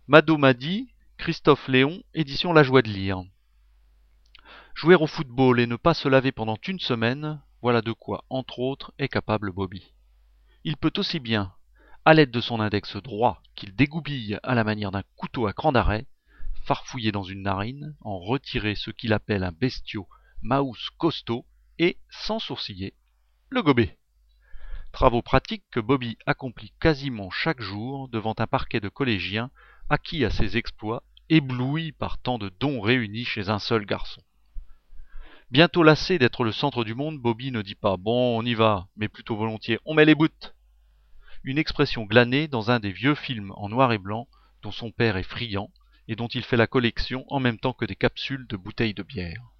Mado Madi, Christophe Léon, édition La Joie de lire. Jouer au football et ne pas se laver pendant une semaine, voilà de quoi, entre autres, est capable Bobby. Il peut aussi bien, à l'aide de son index droit, qu'il dégoupille à la manière d'un couteau à cran d'arrêt, farfouiller dans une narine, en retirer ce qu'il appelle un bestiau mouse costaud, et, sans sourciller, le gober. Travaux pratiques que Bobby accomplit quasiment chaque jour devant un parquet de collégiens acquis à ses exploits, éblouis par tant de dons réunis chez un seul garçon. Bientôt lassé d'être le centre du monde, Bobby ne dit pas «Bon, on y va», mais plutôt volontiers «On met les bouts». Une expression glanée dans un des vieux films en noir et blanc dont son père est friand et dont il fait la collection en même temps que des capsules de bouteilles de bière.